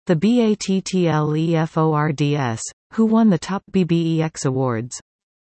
The BATTLEFORDS, who won the top BBEX awards.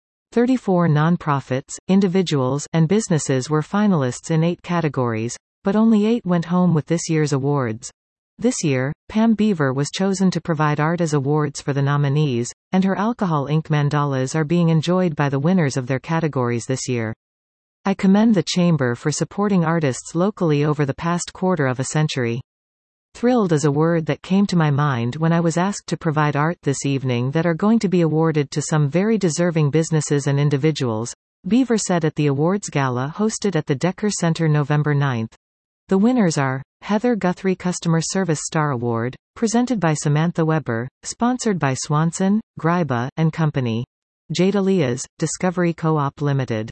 34 nonprofits, individuals, and businesses were finalists in 8 categories, but only 8 went home with this year's awards. This year, Pam Beaver was chosen to provide art as awards for the nominees, and her alcohol ink mandalas are being enjoyed by the winners of their categories this year. I commend the Chamber for supporting artists locally over the past quarter of a century. Thrilled is a word that came to my mind when I was asked to provide art this evening that are going to be awarded to some very deserving businesses and individuals, Beaver said at the awards gala hosted at the Decker Center November 9. The winners are Heather Guthrie Customer Service Star Award, presented by Samantha Weber, sponsored by Swanson, Gryba and Company. Jada Leas, Discovery Co-op Limited.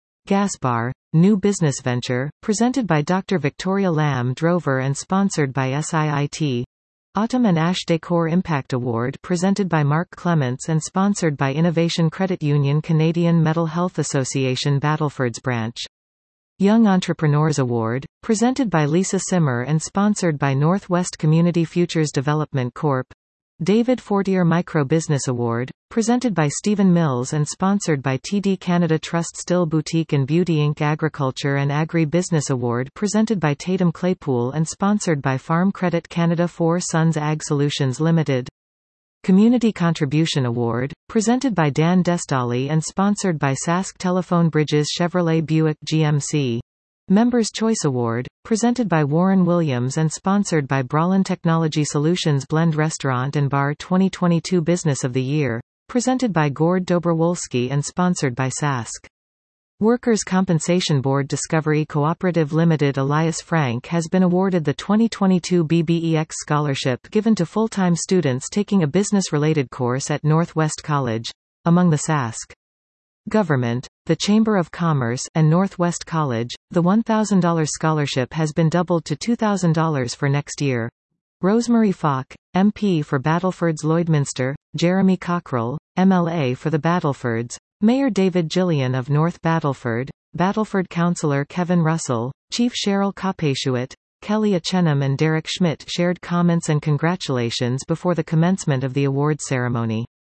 Gasbar, New Business Venture, presented by Dr. Victoria Lamb Drover and sponsored by SIIT. Autumn and Ash Decor Impact Award presented by Mark Clements and sponsored by Innovation Credit Union Canadian Mental Health Association Battlefords Branch. Young Entrepreneurs Award, presented by Lisa Simmer and sponsored by Northwest Community Futures Development Corp. David Fortier Micro Business Award, presented by Stephen Mills and sponsored by TD Canada Trust Still Boutique and Beauty Inc. Agriculture and Agri-Business Award presented by Tatum Claypool and sponsored by Farm Credit Canada 4 Sons Ag Solutions Limited. Community Contribution Award, presented by Dan Destali and sponsored by Sask Telephone Bridges Chevrolet Buick GMC. Members' Choice Award, presented by Warren Williams and sponsored by Brawlin Technology Solutions Blend Restaurant and Bar 2022 Business of the Year, presented by Gord Dobrowolski and sponsored by Sask. Workers' Compensation Board Discovery Cooperative Limited Elias Frank has been awarded the 2022 BBEX Scholarship given to full-time students taking a business-related course at Northwest College. Among the Sask Government, the Chamber of Commerce, and Northwest College, the $1,000 scholarship has been doubled to $2,000 for next year. Rosemary Falk, MP for Battlefords Lloydminster, Jeremy Cockrell, MLA for the Battlefords, Mayor David Gillian of North Battleford, Battleford Councillor Kevin Russell, Chief Cheryl Kopeshuit, Kelly Achenham and Derek Schmidt shared comments and congratulations before the commencement of the awards ceremony.